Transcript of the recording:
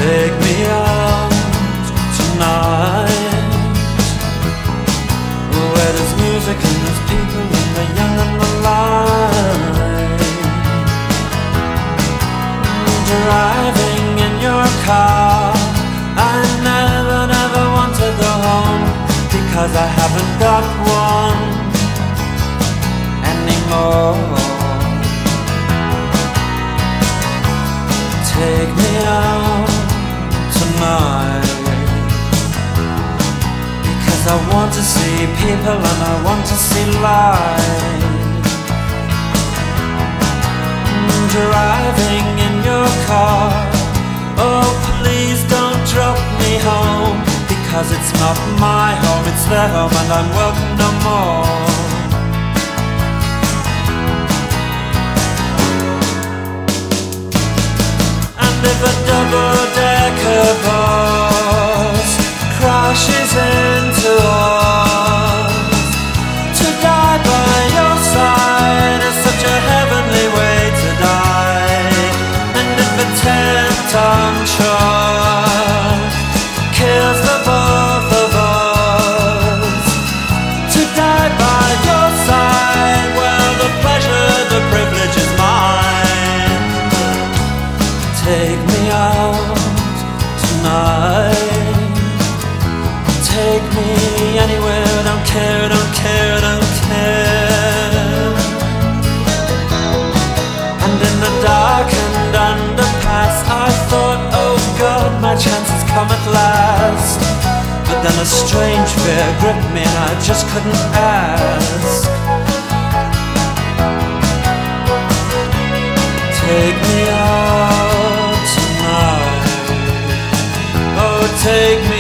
Take me out tonight, where there's music and there's people and the young and the light. Driving in your car, I never want to go home, because I haven't got one anymore. Take me out tonight, because I want to see people and I want to see light. Driving in your car, oh please don't drop me home, because it's not my home, it's their home and I'm welcome no more. And if a double-decker bus crashes into us, to die by your side is such a heavenly way to die. And if a 10-ton truck kills the both of us, to die by your side, well, the pleasure, the privilege is mine. Take me out tonight, take me anywhere, don't care, don't care, don't care. And in the darkened underpass, I thought, oh God, my chance has come at last. But then a strange fear gripped me and I just couldn't ask. Take me out tonight, oh take me